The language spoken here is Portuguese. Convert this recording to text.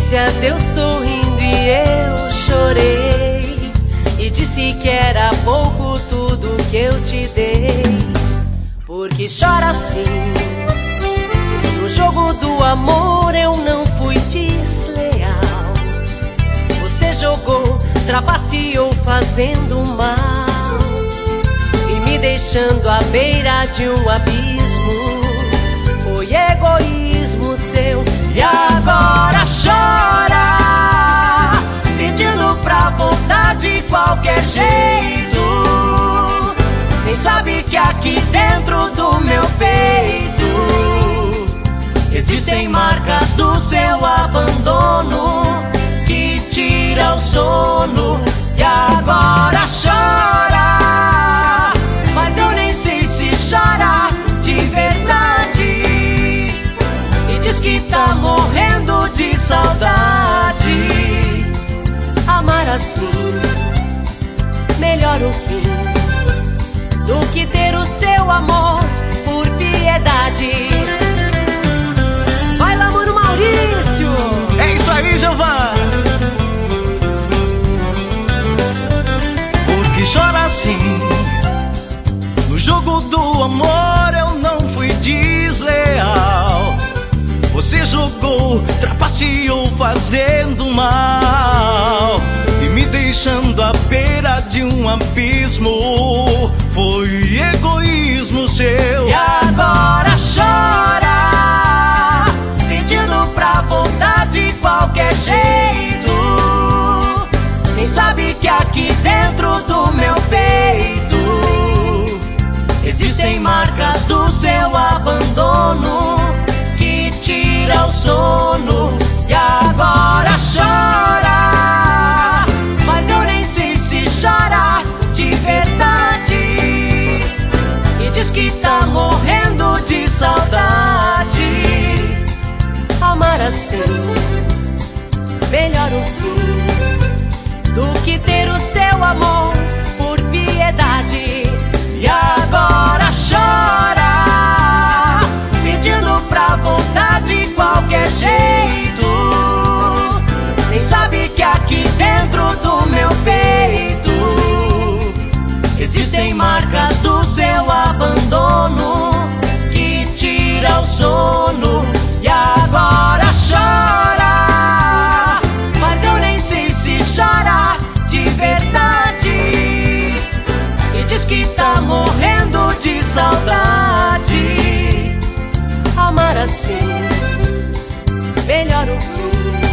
notícia deu sorrindo e eu chorei, e disse que era pouco tudo que eu te dei. Porque chora assim, no jogo do amor eu não fui desleal. Você jogou, trapaceou fazendo mal e me deixando à beira de um abismo. Foi egoísmo seu e agora chora, pedindo pra voltar de qualquer jeito. Nem sabe que aqui dentro do meu peito existem marcas do seu abandono que tira o sono. E agora chora, mas eu nem sei se chora de verdade, e diz que tá morrendo de saudade. Amar assim, melhor o fim do que ter o seu amor por piedade. Vai lá, mano Maurício! É isso aí, Giovan! Porque chora assim, no jogo do amor eu não fui desleal. Você jogou, trapaceou fazendo mal e me deixando à beira de um abismo. Foi egoísmo seu. E agora chora, pedindo pra voltar de qualquer jeito. Nem sabe que aqui dentro do meu peito existem marcas do seu abandono que tira o sono. E agora chora, mas eu nem sei se chora de verdade, e diz que tá morrendo de saudade. Amar assim, melhor o fim do que ter o seu amor por piedade. E agora chora, pedindo pra voltar de qualquer jeito. Nem sabe que aqui dentro do meu peito existem marcas do seu abandono que tira o sono. E agora chora, mas eu nem sei se chora de verdade, e diz que tá morrendo de saudade. Amar assim, melhor o fim